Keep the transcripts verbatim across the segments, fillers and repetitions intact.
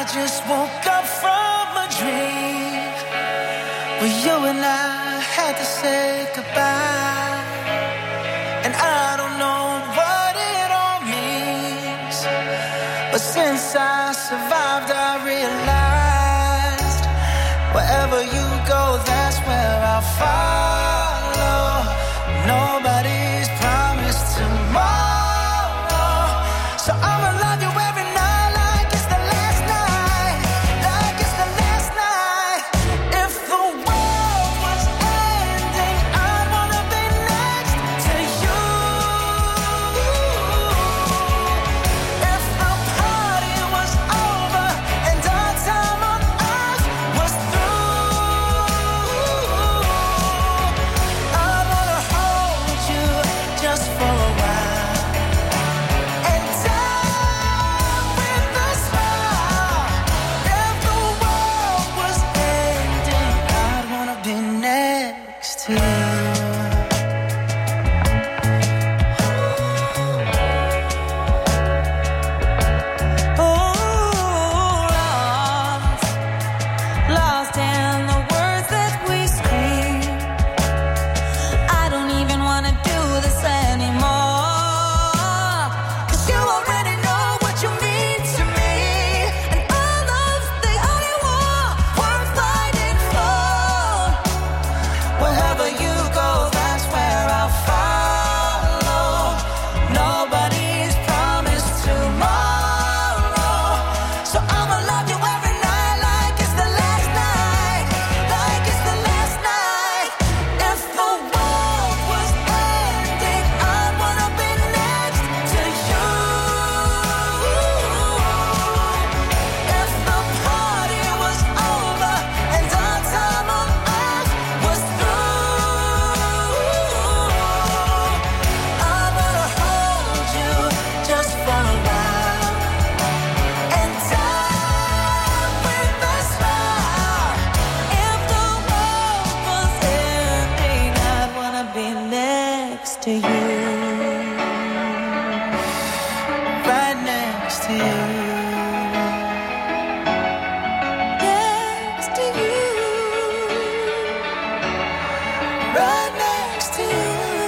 just woke up from a dream where you and I had to say goodbye. And I don't know what it all means, but since I survived I realized wherever you go, that's where I'll follow. Nobody's promised tomorrow, so I'ma love you every night like it's the last night, like it's the last night. If the world was ending, I'd wanna be next to you. If the party was over and our time on earth was through, I'd wanna hold you just for a while and die with a smile. If the world was ending, I'd wanna be next to you. Lost, lost in the words that we scream. I don't even wanna do this anymore, 'cause you already know what you mean to me, and all of the only war worth fighting for. Wherever you go, that's where I'll follow. Nobody's promised tomorrow, so I'ma love you every night like it's the last night, like it's the last night. If the world was ending, I'd wanna be next to you. If the party was over and our time on earth was through, I wanna hold you just for a while and die with a smile. If the world was ending, I'd wanna be next to you, right next to you, next to you, right next to you.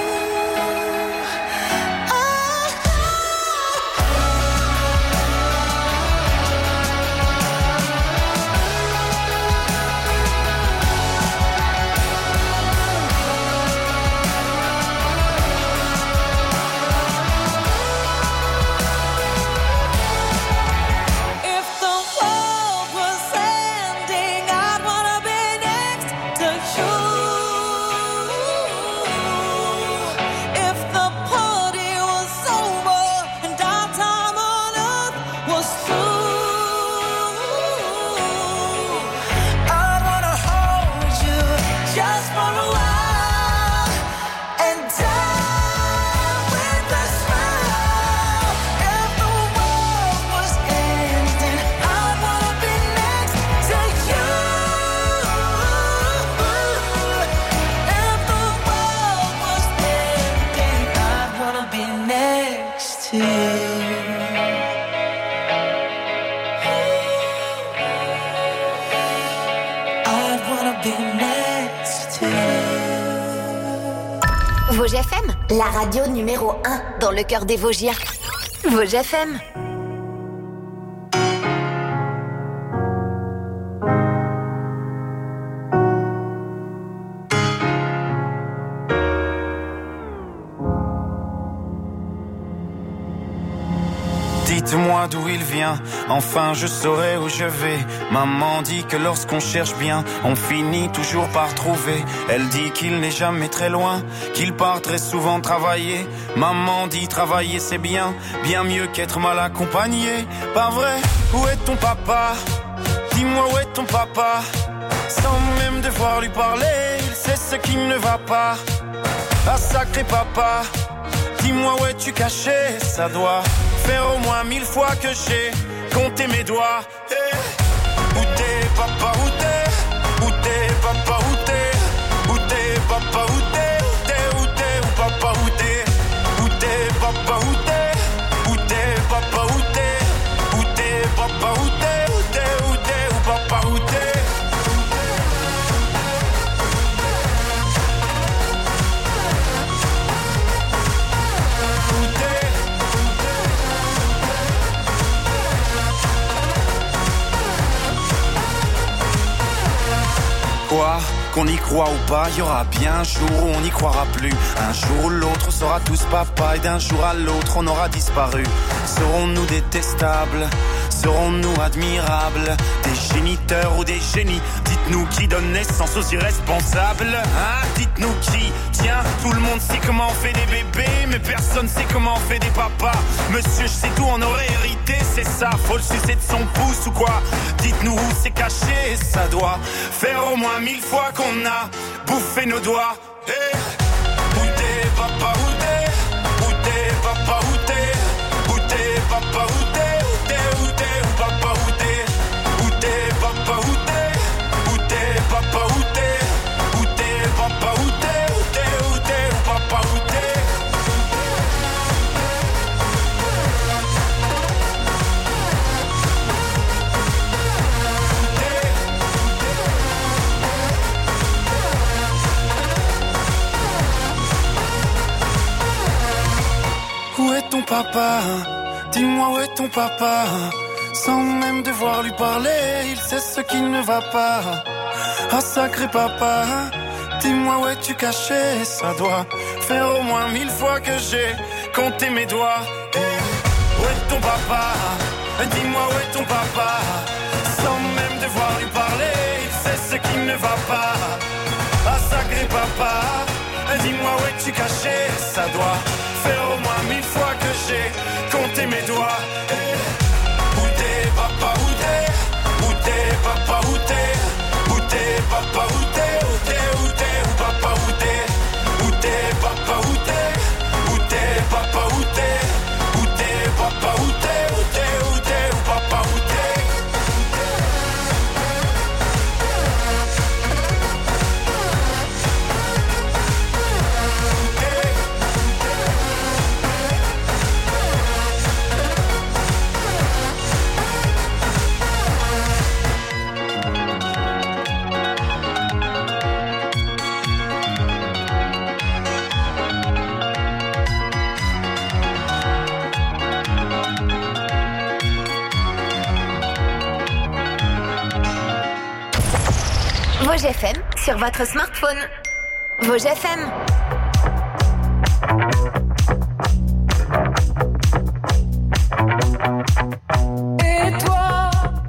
If the world was ending, I'd wanna be next to you. If the party was over and our time on earth was through, I'd wanna hold you just for a while and die with a smile. If the world was ending, I'd wanna be next to you. If the world was ending, I'd wanna be next to you. I'd wanna be next to you. Vosges F M, la radio numéro un dans le cœur des Vosgiens. Vosges F M. Dites-moi d'où il vient, enfin je saurai où je vais. Maman dit que lorsqu'on cherche bien, on finit toujours par trouver. Elle dit qu'il n'est jamais très loin, qu'il part très souvent travailler. Maman dit travailler c'est bien, bien mieux qu'être mal accompagné. Pas vrai? Où est ton papa? Dis-moi où est ton papa? Sans même devoir lui parler, il sait ce qui ne va pas. Ah sacré papa, dis-moi où es-tu caché? Ça doit faire au moins mille fois que j'ai compté mes doigts. Hey. Où t'es papa, où t'es? Où t'es papa, où t'es? Où t'es papa, où t'es? Où t'es, où t'es, où papa, où t'es? Où t'es papa, où t'es? Où t'es papa, où t'es? Où t'es papa, où t'es? Où t'es, quoi, qu'on y croit ou pas, il y aura bien un jour où on n'y croira plus. Un jour ou l'autre, on sera tous papa, et d'un jour à l'autre, on aura disparu. Serons-nous détestables? Serons-nous admirables? Des géniteurs ou des génies? Dites-nous qui donne naissance aux irresponsables, hein? Dites-nous qui? Tiens, tout le monde sait comment on fait des bébés, mais personne sait comment on fait des papas. Monsieur, je sais tout, on aurait hérité, c'est ça. Faut le sucer de son pouce ou quoi? Dites-nous où c'est caché, ça doit faire au moins mille fois qu'on a bouffé nos doigts. Hey. Où t'es, papa, où t'es? Où t'es, papa, où t'es? Où t'es, papa, où t'es? Où t'es, où papa, où t'es? Où t'es, papa, où t'es? Où t'es, papa, où t'es? Où t'es, papa, où t'es? Où t'es, où t'es, où papa, où t'es? Où est ton papa? Dis-moi où est ton papa? Sans même devoir lui parler, il sait ce qui ne va pas. Ah sacré papa, dis-moi où es-tu caché? Ça doit faire au moins mille fois que j'ai compté mes doigts. Où est ton papa? Dis-moi où est ton papa? Sans même devoir lui parler, il sait ce qui ne va pas. Ah sacré papa, dis-moi où es-tu caché? Ça doit faire au moins mille fois que j'ai compté mes doigts. Où t'es papa, où t'es? Où t'es papa, où t'es? Où t'es papa, où t'es? Où t'es, où t'es, où papa, où t'es? Où t'es papa, où t'es? Où t'es papa, où t'es? Où t'es papa, où t'es? Où t'es, où t'es, où papa, où t'es? Vosges F M sur votre smartphone. Vosges F M. Et toi,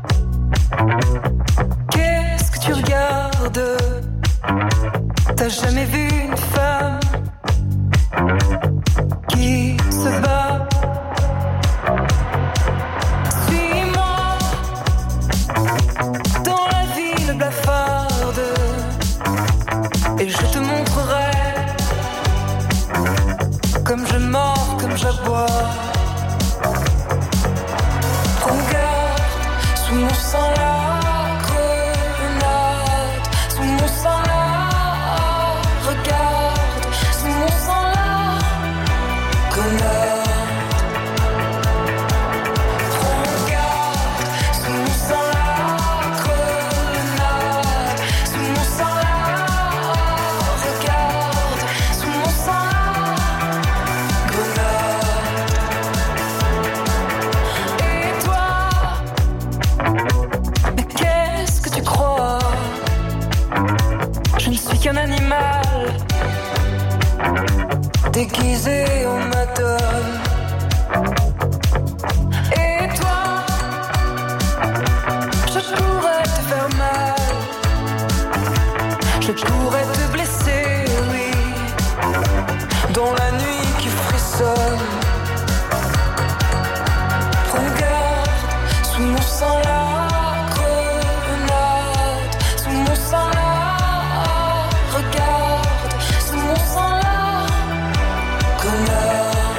qu'est-ce que tu regardes? T'as jamais vu une femme qui se bat? Suis-moi dans la ville blafarde et je te montrerai comme je mords, comme j'aboie. Regarde, sous mon sang la grenade, sous mon sang la, regarde, sous mon sang la grenade. Regarde, sous mon sang la grenade, sous mon sang la, regarde, sous mon sang la grenade. Et toi, mais qu'est-ce que tu crois? Je ne suis qu'un animal déguisé en madone. Et toi, je pourrais te faire mal, je pourrais te blesser, oui, dans la nuit qui frissonne. Regarde, sous mon sang la grenade, sous mon sang la, regarde, sous mon sang la grenade.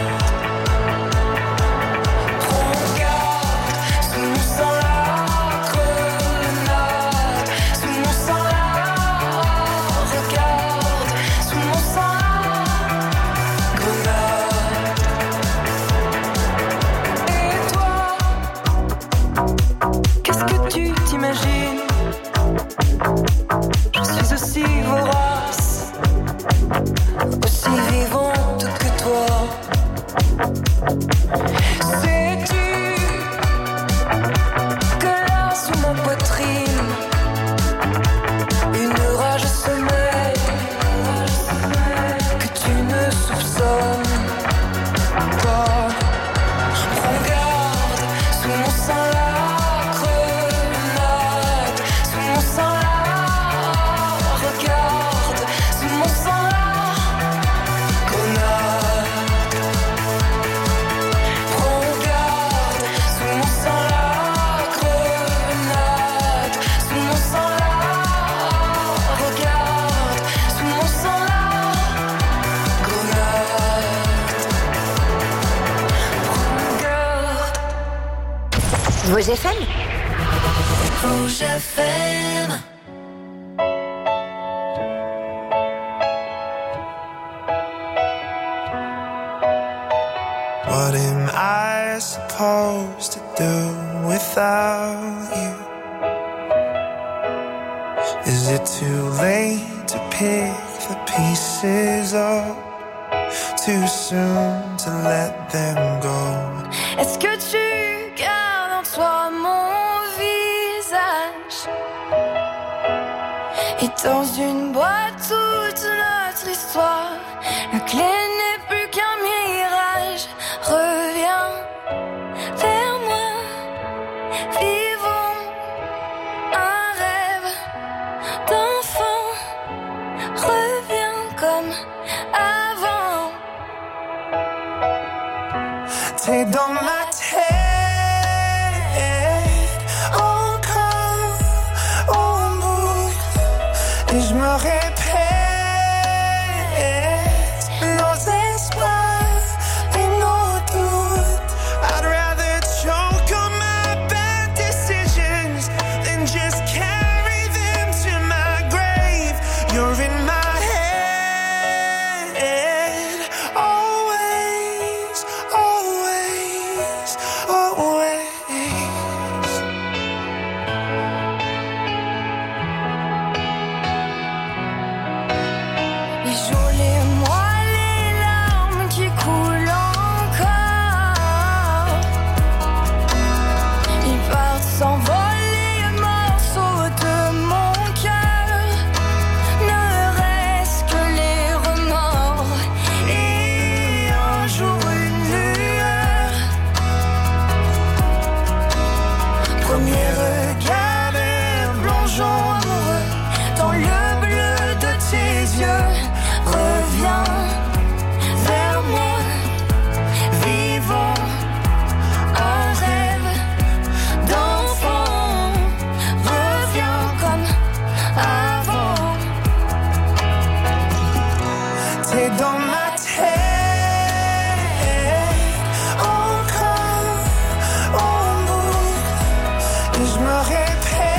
Regarde, sous mon sang la grenade, sous mon sang la, regarde, sous mon sang la grenade. Et toi, qu'est-ce que tu t'imagines? Je suis aussi vorace, aussi vivante que toi. Sais-tu que là sous ma poitrine, une Vosges F M. Vosges F M. What am I supposed to do without you? Is it too late to pick the pieces up? Too soon to let them go? Est-ce que tu gardes en toi mon visage? Et dans une boîte toute notre histoire, la clé n'est plus qu'un mirage. Reviens vers moi, vivons un rêve d'enfant. Reviens comme avant. T'es dans ma tête encore au bout, et je me répète nos espoirs et nos doutes. I'd rather choke on my bad decisions than just carry them to my grave. You're in my head always, always, always. Les jours, les mois, les larmes qui coulent encore, ils partent s'envoler, morceaux de mon cœur. Ne reste que les remords et un jour une lueur. Premier regard de plongeon amoureux dans le bleu de tes yeux. Reviens vers moi, vivons un rêve d'enfant. Reviens comme avant. T'es dans ma tête encore au bout, et je me répète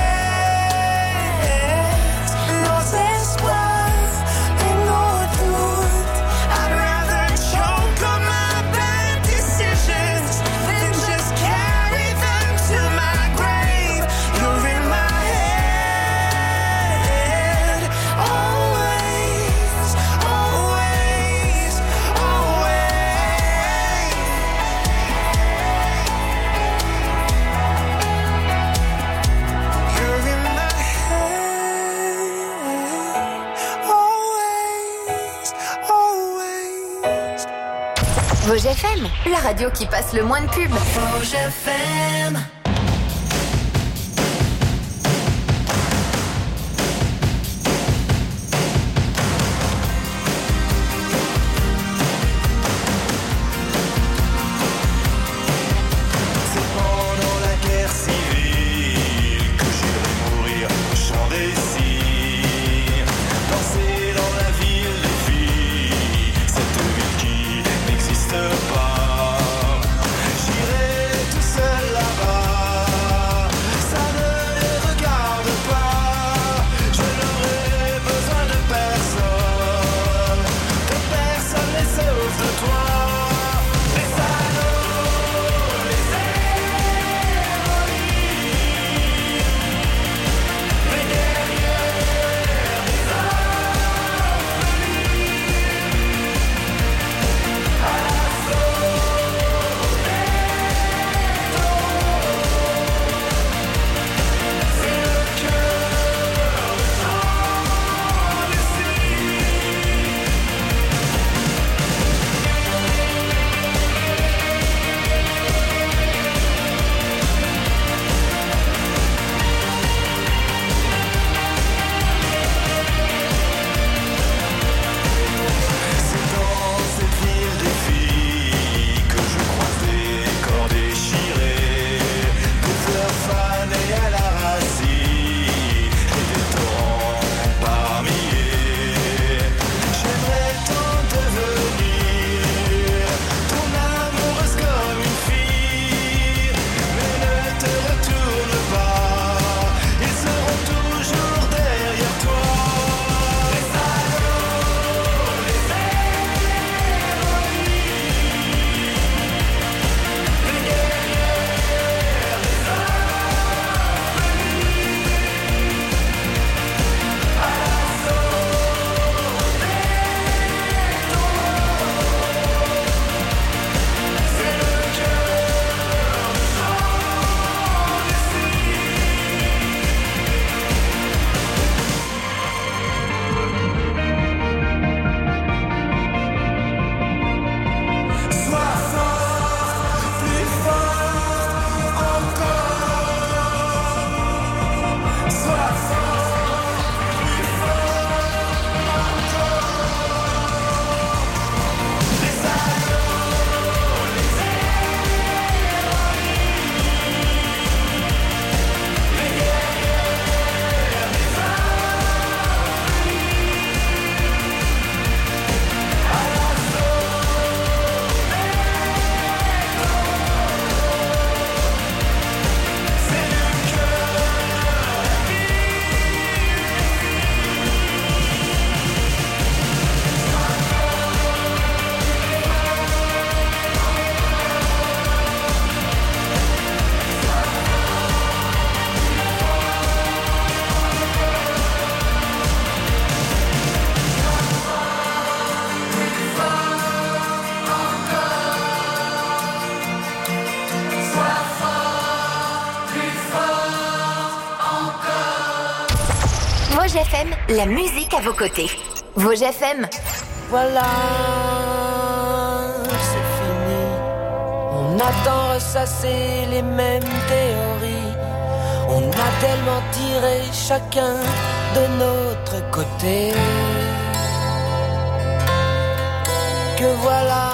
nos espoirs et nos doutes. I'd rather choke on my bad decisions than just carry them to my grave. You're in my head always, always, always. You're in my head always, always. Vosges F M, la radio qui passe le moins de pubs. Vosges F M. C'est pendant la guerre civile que j'irai mourir au champ des cygnes. Danser dans la ville des filles, cette ville qui n'existe pas. J'irai tout seul là-bas. Vosges F M, la musique à vos côtés. Vosges F M. Voilà, c'est fini. On a tant ressassé les mêmes théories. On a tellement tiré chacun de notre côté que voilà,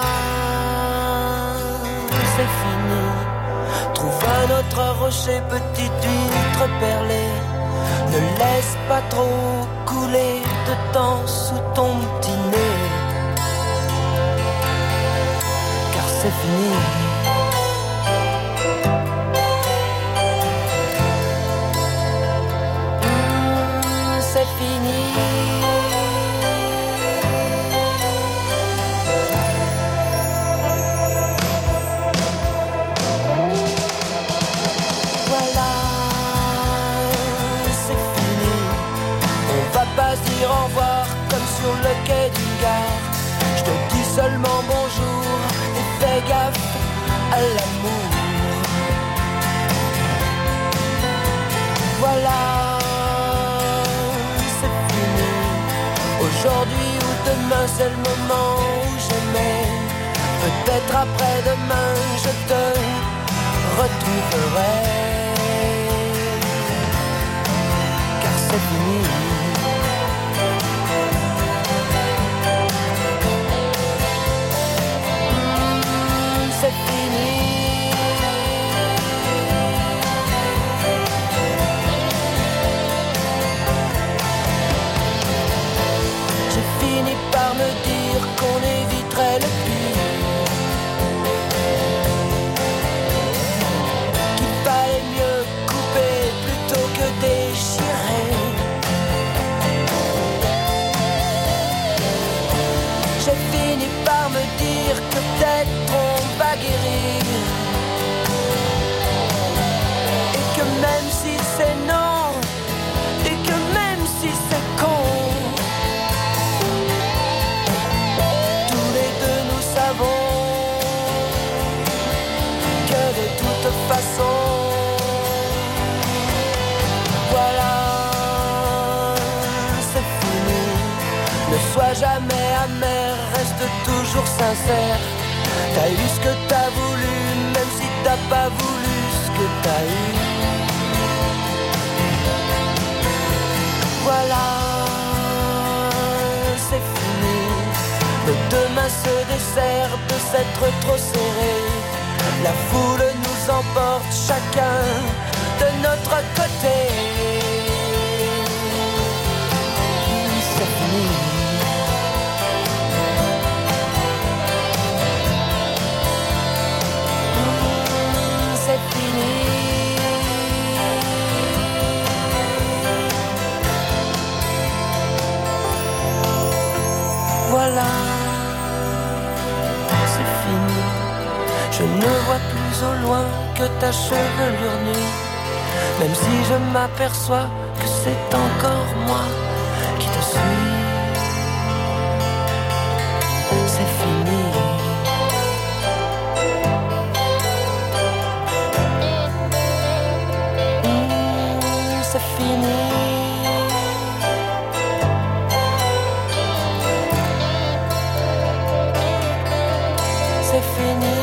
c'est fini. Trouve un autre rocher, petite huître perlée. Ne laisse pas trop couler de temps sous ton petit nez, car c'est fini. Mmh, c'est fini. Pas se dire au revoir comme sur le quai d'une gare. Je te dis seulement bonjour et fais gaffe à l'amour. Voilà, c'est fini. Aujourd'hui ou demain c'est le moment où j'aimais. Peut-être après-demain je te retrouverai, car c'est fini. C'est fini. J'ai fini par me dire qu'on éviterait le pire, qu'il fallait mieux couper plutôt que déchirer. J'ai fini par me dire que peut-être on va guérir, et que même si c'est non, et que même si c'est con, tous les deux nous savons que de toute façon, voilà, c'est fini. Ne sois jamais amer, reste toujours sincère. T'as eu ce que t'as voulu, même si t'as pas voulu ce que t'as eu. Voilà, c'est fini. Nos deux mains se desserrent de s'être trop serrées. La foule nous emporte chacun de notre côté. C'est fini. C'est fini. Voilà, c'est fini. Je ne vois plus au loin que ta chevelure nue, même si je m'aperçois que c'est encore moi qui te suis. C'est fini. C'est fini. C'est fini.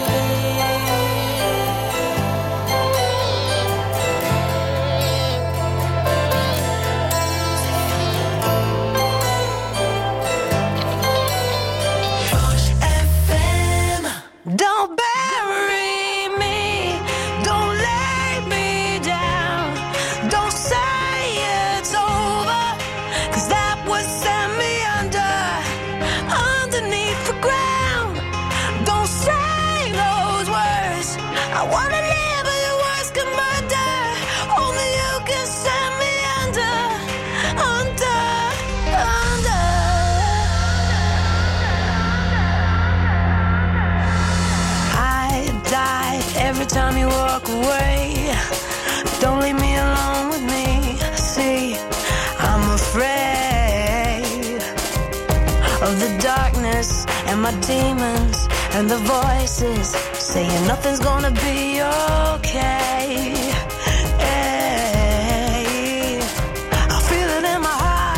Vosges F M. Don't bury me, don't lay me down, don't say it's over, 'cause that would send me under, underneath the ground. Don't say those words, I wanna live but the words can murder. Only you can send me under, under, under. I die every time you walk away. Don't leave me alone with me. See, I'm afraid of the darkness and my demons and the voices saying nothing's gonna be okay. Hey, I feel it in my heart.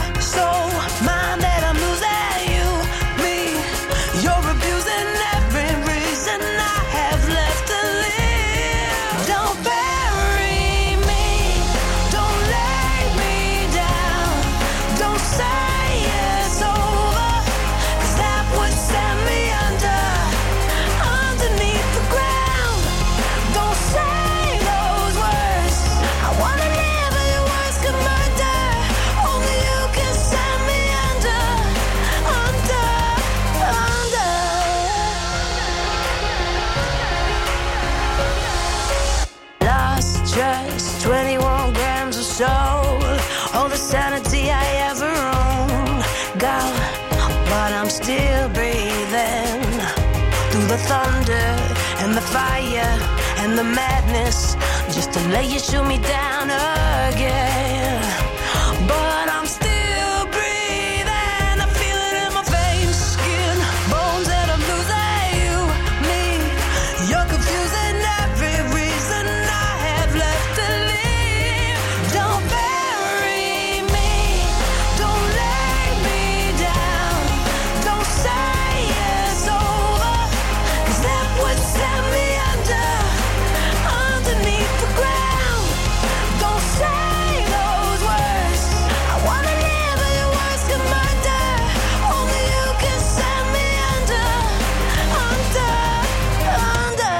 twenty-one grams of soul, all the sanity I ever owned. God, but I'm still breathing through the thunder and the fire and the madness, just to let you shoot me down again. But I'm still breathing, I feel it in my veins, skin, bones, and I'm losing you, me. You're confusing every reason I have left to live. Don't bury me, don't lay me down, don't say it's over, 'cause that would set me under, underneath the ground. Don't say those words, I wanna live but your words can murder. Only you can set me under, under, under.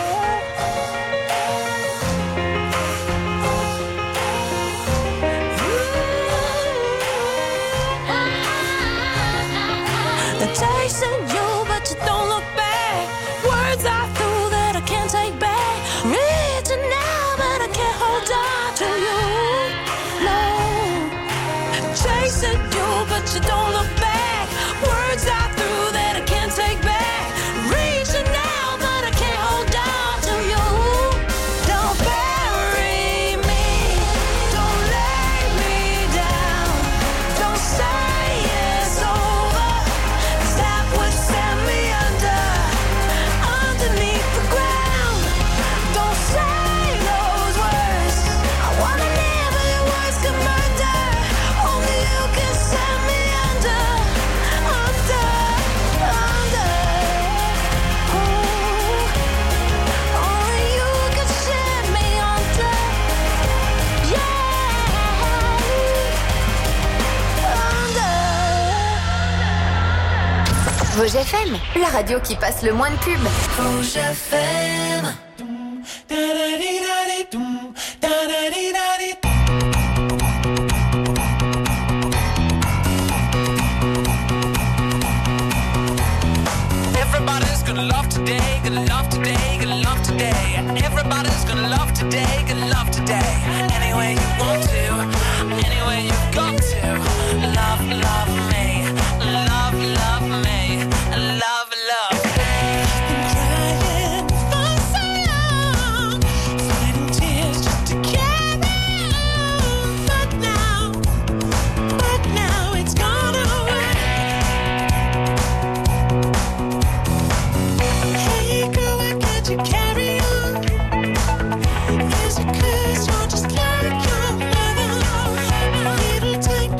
They're chasing you, but you don't look back. Words I threw that I can't take back. Reaching now, but I can't hold on to you. No. Chasing you, but you don't look back. Words I threw that I can't take back. Reaching now, but I can't hold on to you. Don't bury me, don't lay me down, don't say it's over, 'cause that would set me under, underneath the ground. Don't say those words, I wanna live but your words can murder. Only you can set me under, under, under. Ooh. Only you can set me under, yeah, under. Rouge F M, la radio qui passe le moins de pubs. Rouge F M. Everybody's gonna love today, gonna love today, gonna love today. Everybody's gonna love today, gonna love today. Any way you want to, any way you got to. Love, love me, love, love me, love, love me. Crying for so long, fighting tears just to carry on. But now, but now it's gone away. Hey girl, why can't you carry on? Is it 'cause you're just like your mother? It'll take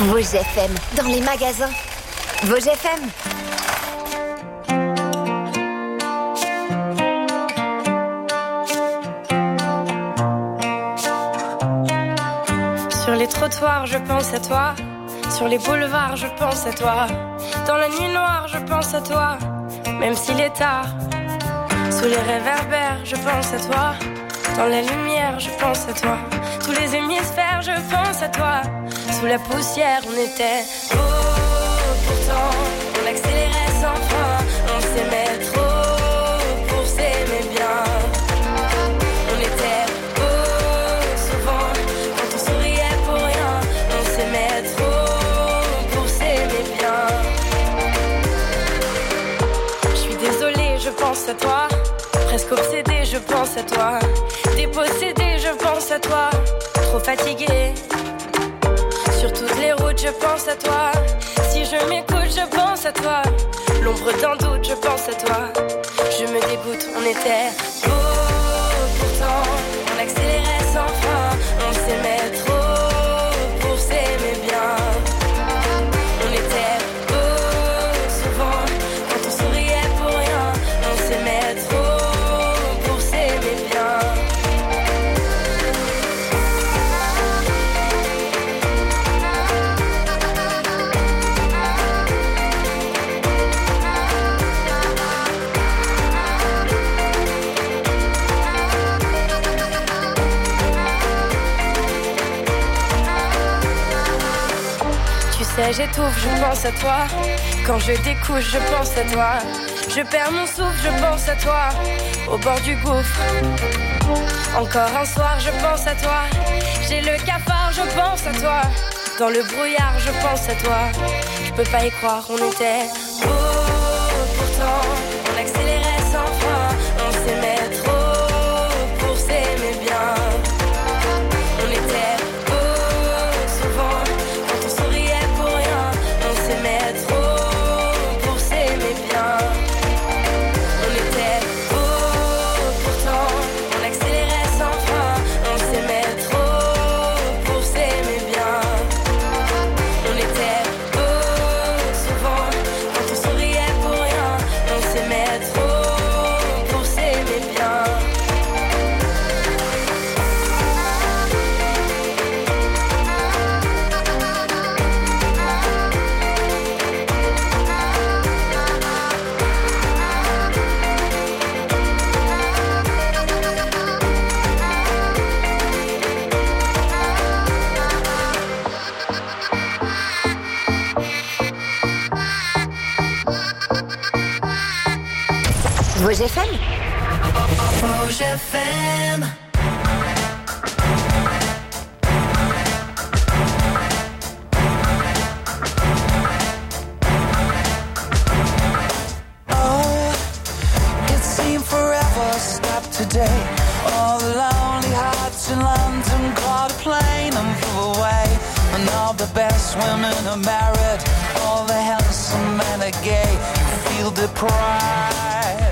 Vosges F M, dans les magasins. Vosges F M. Sur les trottoirs, je pense à toi. Sur les boulevards, je pense à toi. Dans la nuit noire, je pense à toi. Même s'il est tard. Sous les réverbères, je pense à toi. Dans la lumière, je pense à toi. Tous les hémisphères, je pense à toi. Sous la poussière, on était beau. Pourtant, on accélérait sans frein. On s'aimait trop pour s'aimer bien. On était beau souvent quand on souriait pour rien. On s'aimait trop pour s'aimer bien. Je suis désolée, je pense à toi. Presque obsédée, je pense à toi. Dépossédée, je pense à toi. Trop fatiguée. Sur toutes les routes, je pense à toi. Si je m'écoute, je pense à toi. L'ombre d'un doute, je pense à toi. Je me dégoûte, on était beau. Pourtant, on accélérait sans frein. On s'aimait trop pour s'aimer bien. On était beau souvent quand on souriait pour rien. On s'aimait trop pour s'aimer bien. J'étouffe, je pense à toi. Quand je découche, je pense à toi. Je perds mon souffle, je pense à toi. Au bord du gouffre. Encore un soir, je pense à toi. J'ai le cafard, je pense à toi. Dans le brouillard, je pense à toi. Je peux pas y croire, on était beau. Pourtant, on accélérait sans frein. On s'aimait trop pour s'aimer bien. On était trop pour s'aimer bien. On était beau, pourtant on accélérait sans frein. On s'aimait trop pour s'aimer bien. On était beau souvent quand on souriait pour rien. On s'aimait trop pour s'aimer bien. Vosges F M. Vosges F M. Oh, it seemed forever stopped today. All the lonely hearts in London caught a plane and flew away. And all the best women are married. All the handsome men are gay. You feel the pride.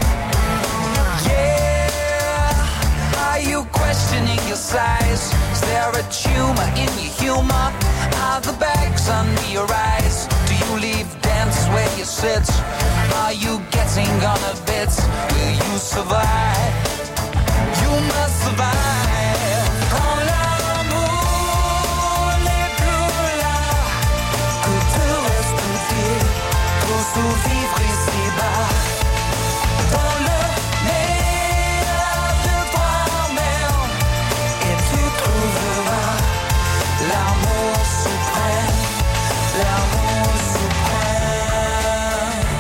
Are you questioning your size? Is there a tumor in your humor? Are the bags under your eyes? Do you leave dance where you sit? Are you getting on a bit? Will you survive? You must survive. Quand l'amour n'est plus là, que te reste-t-il pour survivre ici-bas? Dans le l'amour suprême, l'amour suprême.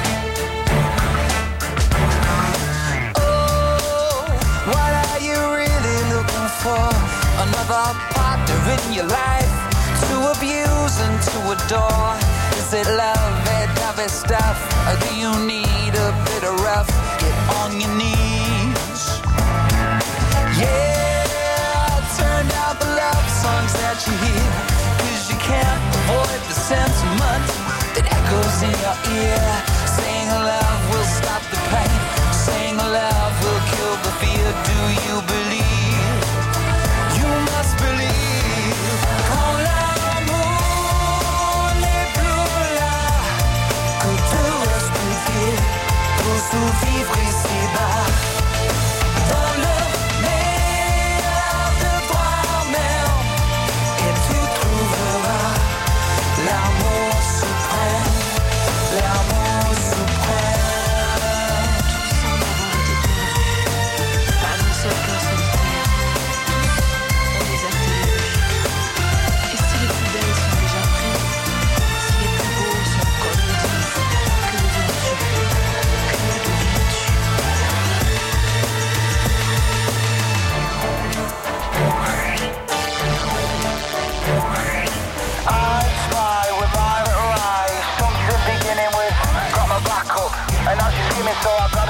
Oh, what are you really looking for? Another partner in your life to abuse and to adore. Is it love, that other stuff? Or do you need a bit of rough? Get on your knees. Yeah, turn out the love songs that you hear, 'cause you can't avoid the sentiment that echoes in your ear. Saying love will stop the pain, saying love will kill the fear. Do you believe? You must believe. Quand l'amour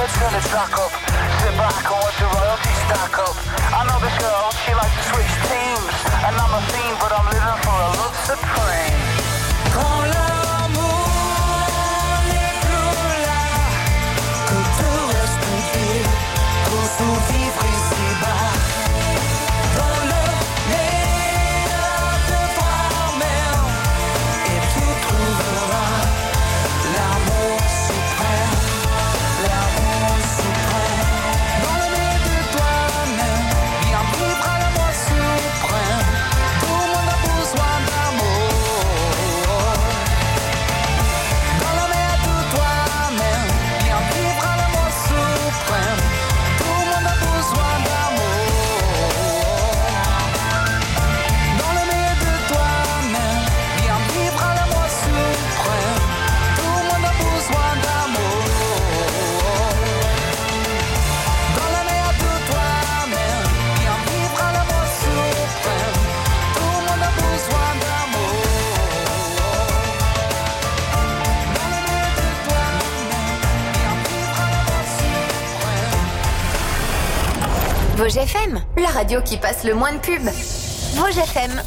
turn the track up. Sit back and watch the royalties stack up. I know this girl, she likes to switch teams. And I'm a fiend, but I'm living for a love supreme. Quand l'amour n'est plus là, que tout reste tranquille, pour survivre ici-bas. Dans le meilleur de toi-même, et tu trouveras l'amour suprême, l'amour suprême. Dans le meilleur de toi-même, bien vivre à l'amour suprême. Tout le monde a besoin d'amour. Dans le meilleur de toi-même, bien vivre à l'amour suprême. Tout le monde a besoin d'amour. Dans le meilleur de toi-même, bien vivre à l'amour suprême. Tout le monde a besoin d'amour. Dans le meilleur de toi-même, bien vivre à l'amour suprême. Tout le monde a besoin d'amour. Dans le meilleur de toi-même, bien vivre à l'amour suprême. Vosges F M, la radio qui passe le moins de pubs. Vosges F M.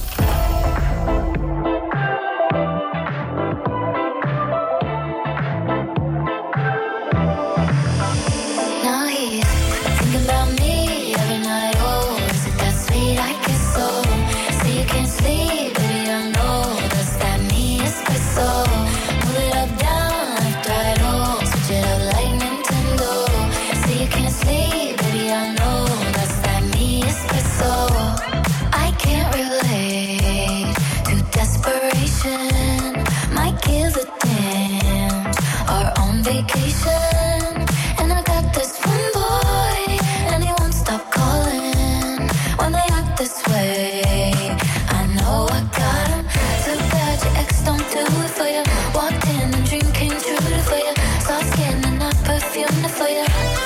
Now he's thinking about me every night. Oh, is it that sweet? I guess so. Say you can't sleep, baby, I know that's that me espresso. Move it up, down, left, right, oh, switch it up like Nintendo. Say you can't sleep, baby, I know that's that me espresso. I can't relate to desperation. Might give a damn. Are on vacation, and I got this one boy, and he won't stop calling when they act this way. I know I got him. Too bad your ex don't do it for you. Walked in and dream came true for you. Soft skin and not perfume for you.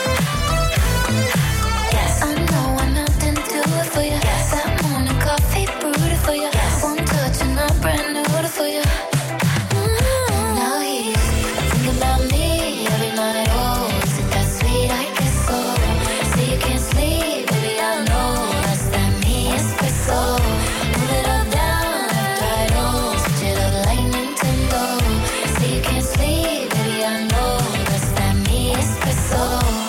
Yes, I know I'm out and do it for you. Yes, that morning coffee brewed it for you. Yes, one touch and I'm brand new for you. Mm, now he's thinking about me every night. Oh, is it that sweet? I guess so. Say you can't sleep, baby, I know that's that me espresso. Move it up, down, left, right, oh, switch it up like Nintendo. Say you can't sleep, baby, I know that's that me espresso.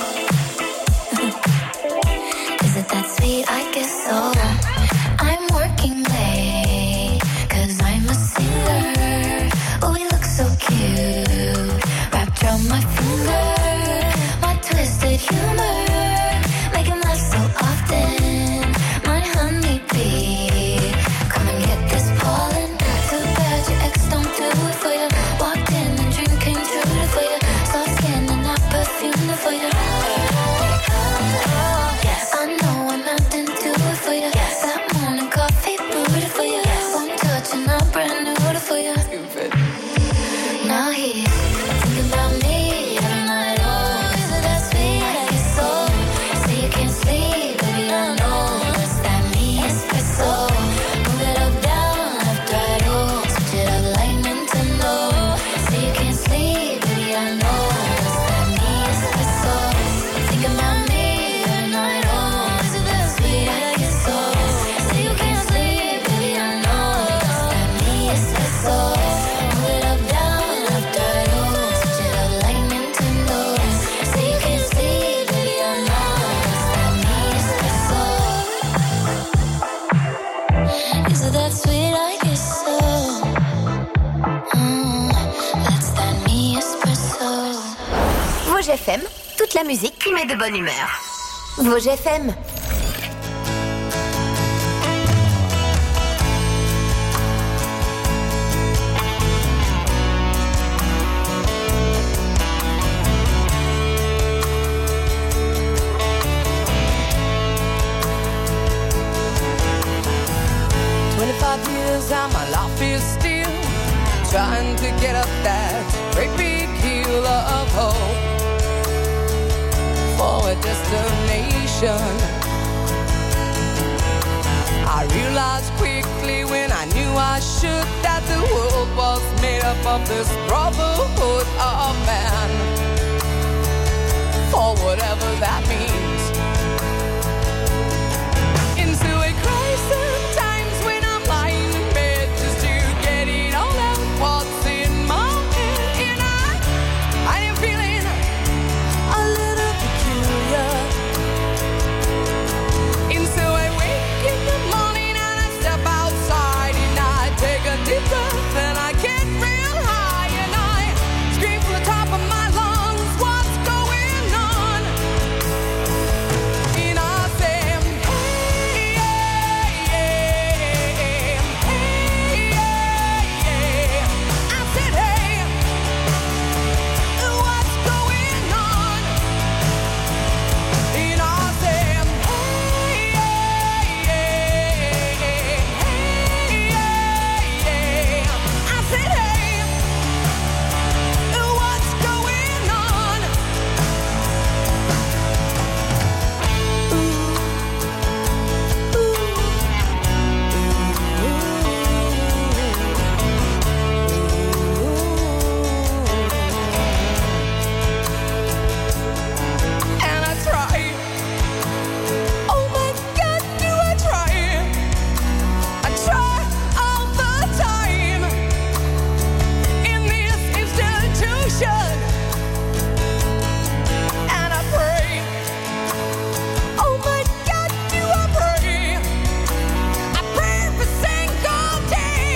Is it that sweet? I guess so. I'm working late, cause I'm a singer. Oh, we look so cute, wrapped around my finger. My twisted humor, make him laugh so often. My honeybee, come and get this pollen. Too bad your ex don't do it for you. Walked in and dream came true for you. Soft skin and not perfume for you. Yes, I know I'm out and do it for you. Yes, that morning coffee brewed it for you. Yes, one touch and I'm brand new for you. Now he's thinking about me every night. Oh, is it that sweet? I guess so. Say you can't sleep, baby, I know that's that me espresso. Move it up, down, left, right, oh, switch it up like Nintendo. Say you can't sleep, baby, I know that's that me espresso. Thinking about me every night. Oh, is it that sweet? I guess so. Say you can't sleep, baby, I know that's that me espresso. Move it up, down, left, right, oh, switch it up like Nintendo. Say you can't sleep, baby, I know that's that me espresso. Is it that sweet? I guess so. Mm, that's that me espresso. Vosges F M, toute la musique qui met de bonne humeur. Vosges F M. twenty-five years and my life is still trying to get up that great big hill of hope for a destination. I realized quickly when I knew I should that the world was made up of this brotherhood of man. For or whatever that means. Into a crisis times when I'm lying in bed just to get it all out what's in my head. And I, I am feeling a little peculiar. And so I wake in the morning and I step outside and I take a deep breath and I get real high and I scream from the top of my lungs, what's going on? And I say, hey, yeah, yeah, hey, yeah, yeah. I said, hey, what's going on? And I say, hey, yeah, yeah, hey, yeah, yeah. I said, hey, what's going on? And I try. Oh my God, do I try? I try all the time in this institution, and I pray. Oh my God, do I pray? I pray every single day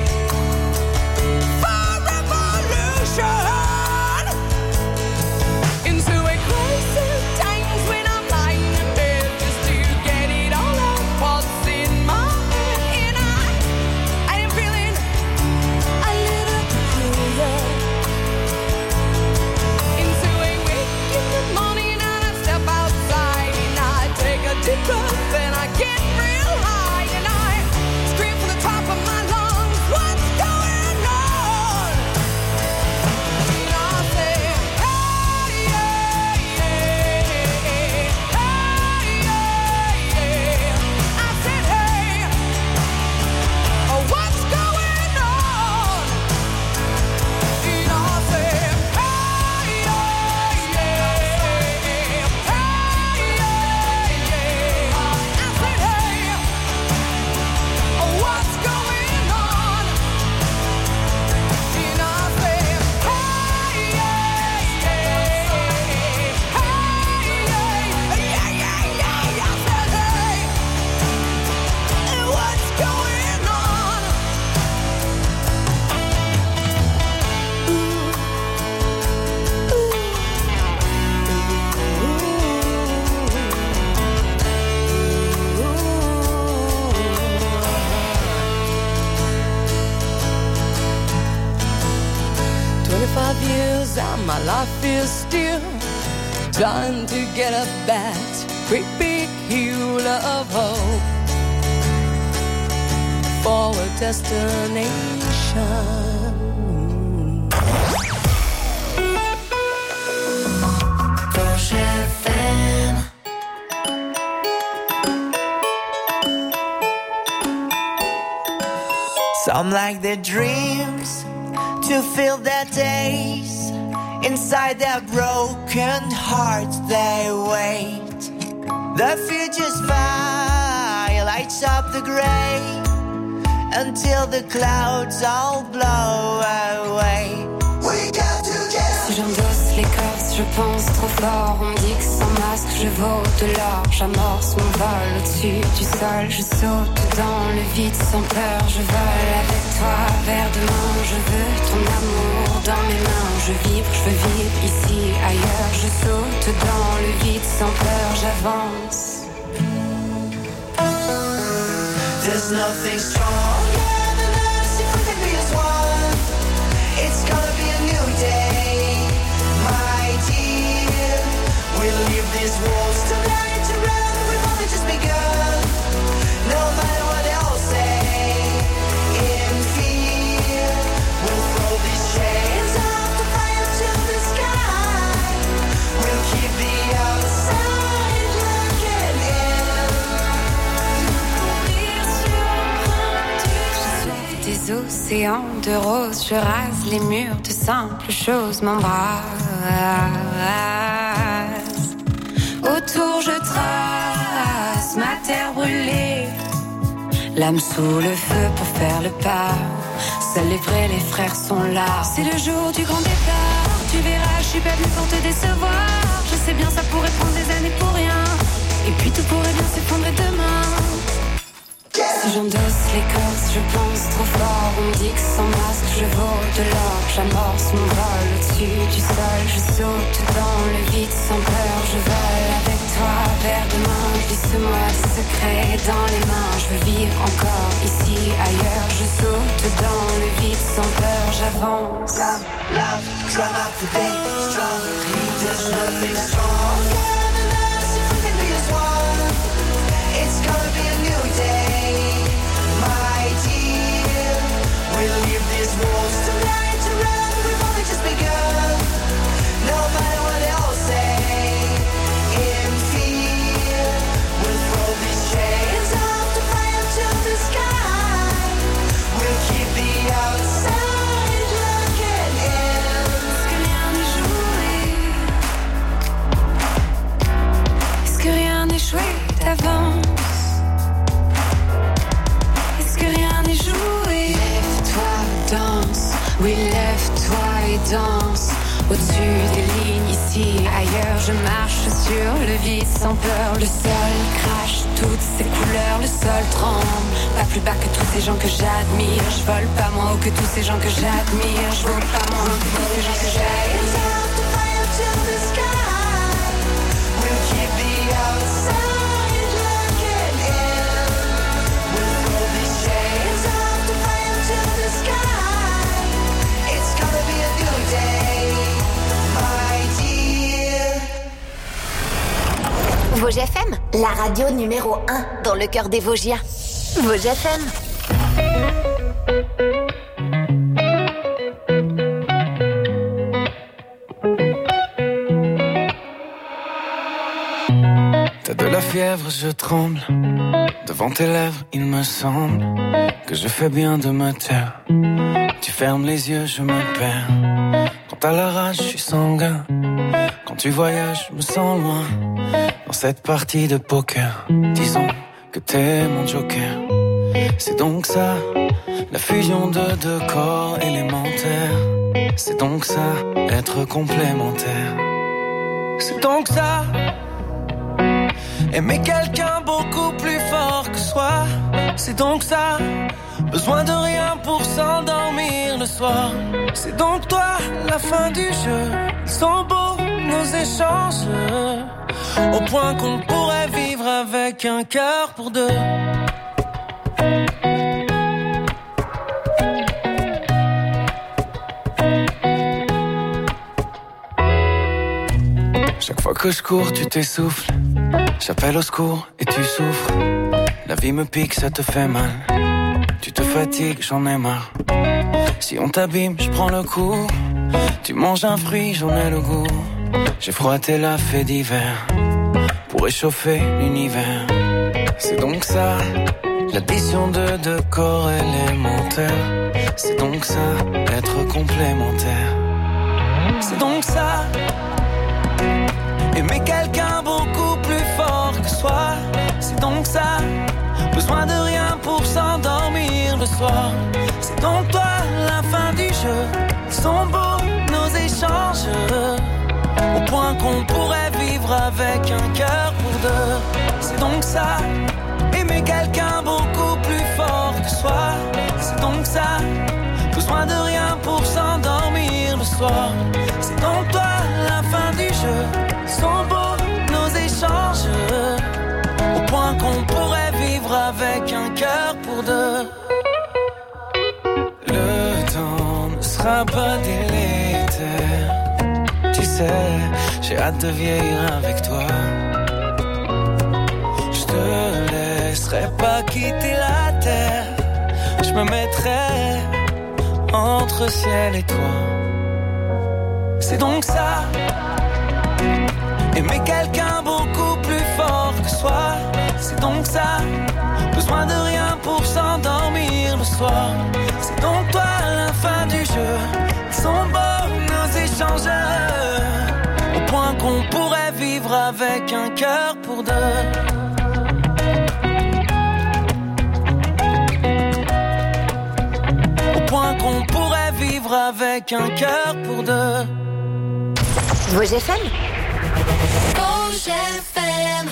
for revolution. Into a crisis times when I'm lying in bed just to get it all out what's in my head. And I, I am feeling a little peculiar. Into a wake in the morning and I step outside and I take a deep breath and I get real high and I scream from the top of my lungs, what's going on? And I say, hey, yeah, yeah, hey, yeah, yeah. I said, hey, what's going on? And I said, hey, yeah, yeah, hey, yeah, yeah. I said, hey, what's going on? And I said, hey, yeah, yeah, hey, yeah, yeah, yeah, yeah. I said, hey, what's going on? Twenty-five years and my life is still trying to get up that great big hill of hope for a destination. Rouge F M. Some like their dreams to fill their days. Inside their broken hearts they wait. The future's fire lights up the gray until the clouds all blow away. We got to get Si j'endosse l'écorce, je pense trop fort. On me dit que sans masque, je vaux de l'or. J'amorce mon vol au-dessus du sol. Je saute dans le vide sans peur. Je vole avec toi vers demain. Je veux ton amour dans mes mains. Je vibre, je veux vivre ici, ailleurs. Je saute dans le vide sans peur. J'avance. There's nothing stronger than us if we can be as one. It's gonna be a new day, my dear. We'll leave these walls tonight to run. We've only just begun. No matter what they'll say, in fear, we'll throw these chains up to fly up to the sky. We'll keep the outside looking in. Des océans de roses, je rase les murs de simples choses, m'embrasse. Autour je trace ma terre brûlée, l'âme sous le feu pour faire le pas. Seuls les vrais, les frères sont là. C'est le jour du grand départ. Tu verras, je suis pas venue pour te décevoir. Je sais bien, ça pourrait prendre des années pour rien. Et puis tout pourrait bien s'effondrer demain. Si j'endosse l'écorce, je pense trop fort. On me dit que sans masque, je vaux de l'or. J'amorce mon vol au-dessus du sol. Je saute dans le vide sans peur. Je vole avec toi vers demain. Glisse-moi des secrets dans les mains. Je veux vivre encore ici, ailleurs. Je saute dans le vide sans peur. J'avance. Love, love, try not to be strong. There's nothing strong. It's gonna be a new day, my dear. We'll leave these walls tonight to run. We've only just begun. No matter what they'll say, in fear, we'll throw these chains off to fly up to the sky. We'll keep the outside looking in. Est-ce que rien n'est joué? Est-ce que rien n'est joué d'avance? Danse, oui lève-toi et danse. Au-dessus des lignes ici, ailleurs je marche sur le vide sans peur. Le sol crache toutes ses couleurs, le sol tremble. Pas plus bas que tous ces gens que j'admire. Je vole pas moins haut que tous ces gens que j'admire. Je vole pas moins haut que tous ces gens que j'admire. We'll keep the outside looking in. We'll throw these chains off to fly up to the sky. It's gonna be a new day, my dear. Vosges F M, la radio numéro un dans le cœur des Vosgiens. Vosges F M. T'as de la fièvre, je tremble. Devant tes lèvres, il me semble que je fais bien de me taire. Tu fermes les yeux, je me perds. Quand t'as la rage, je suis sanguin. Quand tu voyages, je me sens loin. Dans cette partie de poker, disons que t'es mon joker. C'est donc ça, la fusion de deux corps élémentaires. C'est donc ça, être complémentaire. C'est donc ça, aimer quelqu'un beaucoup plus fort que soi. C'est donc ça, besoin de rien pour s'endormir le soir. C'est donc toi, la fin du jeu. Ils sont beaux, nos échanges, au point qu'on pourrait vivre avec un cœur pour deux. Chaque fois que je cours, tu t'essouffles. J'appelle au secours et tu souffres. La vie me pique, ça te fait mal. Tu te fatigues, j'en ai marre. Si on t'abîme, je prends le coup. Tu manges un fruit, j'en ai le goût. J'ai frotté la fée d'hiver pour réchauffer l'univers. C'est donc ça, l'addition de deux corps élémentaires. C'est donc ça, être complémentaire. C'est donc ça, aimer quelqu'un beaucoup plus fort que soi. C'est donc ça, besoin de rien pour s'endormir le soir. C'est donc toi, la fin du jeu. Ils sont beaux, nos échanges, au point qu'on pourrait vivre avec un cœur pour deux. C'est donc ça, aimer quelqu'un beaucoup plus fort que soi. C'est donc ça, besoin de rien pour s'endormir le soir. C'est donc toi, la fin du jeu. Sont beaux nos échanges, au point qu'on pourrait vivre avec un cœur pour deux. Le temps ne sera pas délétère. Tu sais, j'ai hâte de vieillir avec toi. Je te laisserai pas quitter la terre. Je me mettrai entre ciel et toi. C'est donc ça, aimer quelqu'un beaucoup plus fort que soi. C'est donc ça, besoin de rien pour s'endormir le soir. C'est donc toi, la fin du jeu. Ils sont beaux nos échanges, au point qu'on pourrait vivre avec un cœur pour deux. Au point qu'on pourrait vivre avec un cœur pour deux. Vos G F M. Vos G F M.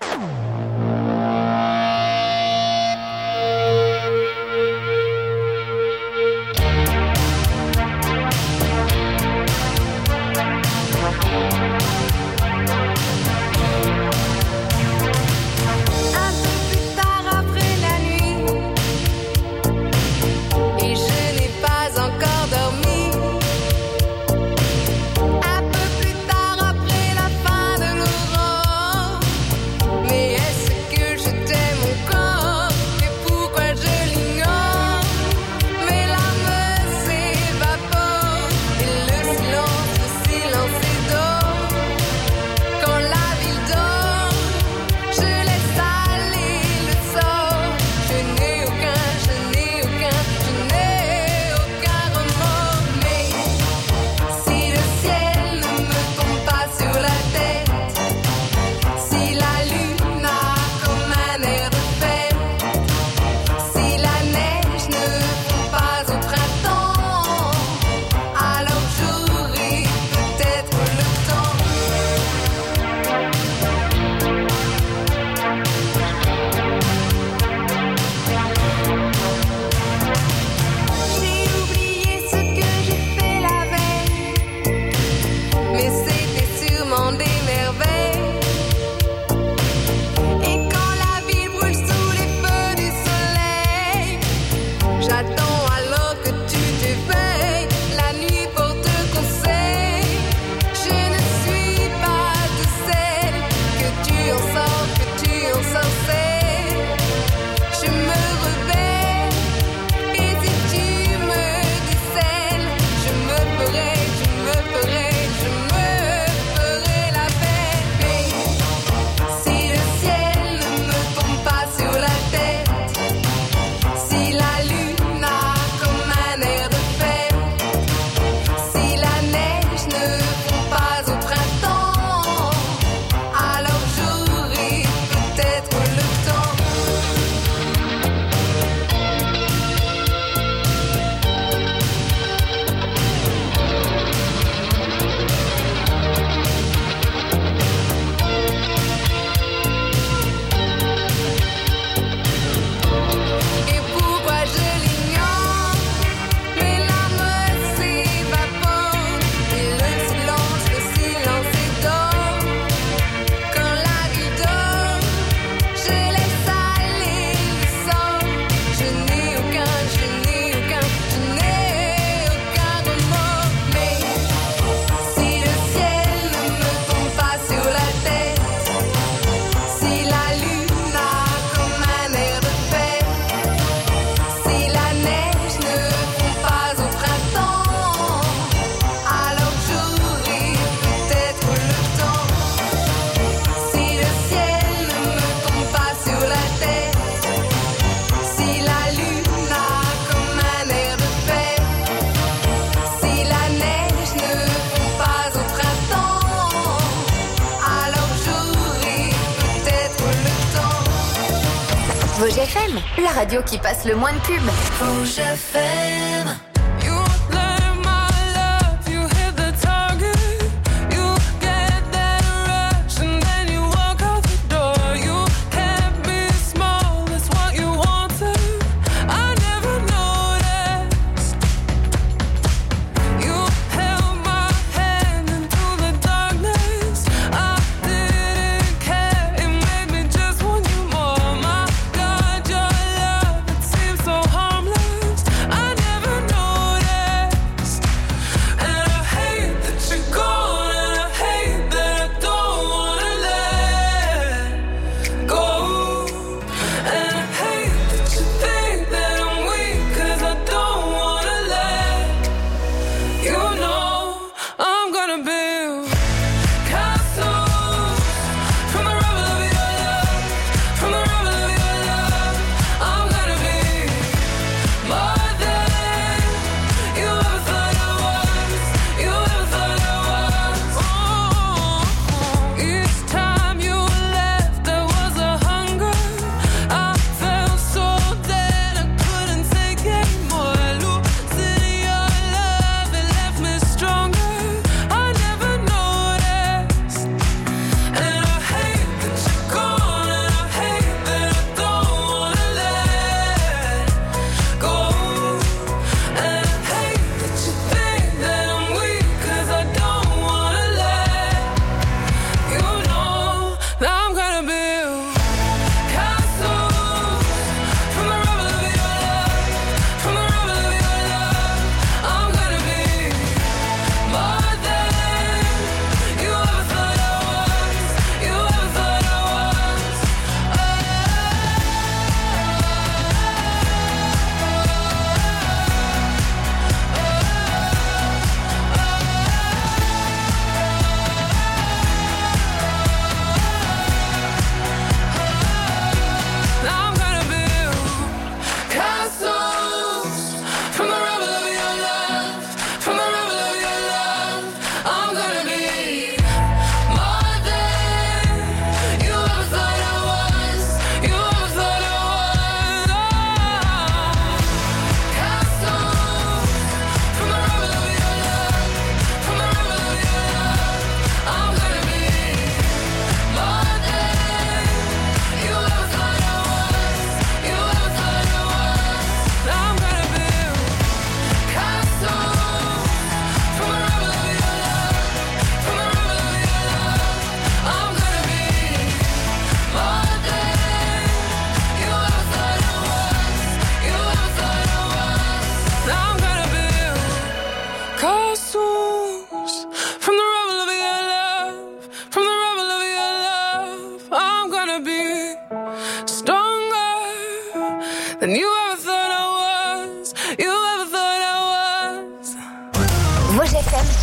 Vos G F M, la radio qui passe le moins de pubs. Vos G F M. I never know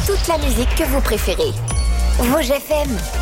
toute la musique que vous préférez. Vosges F M.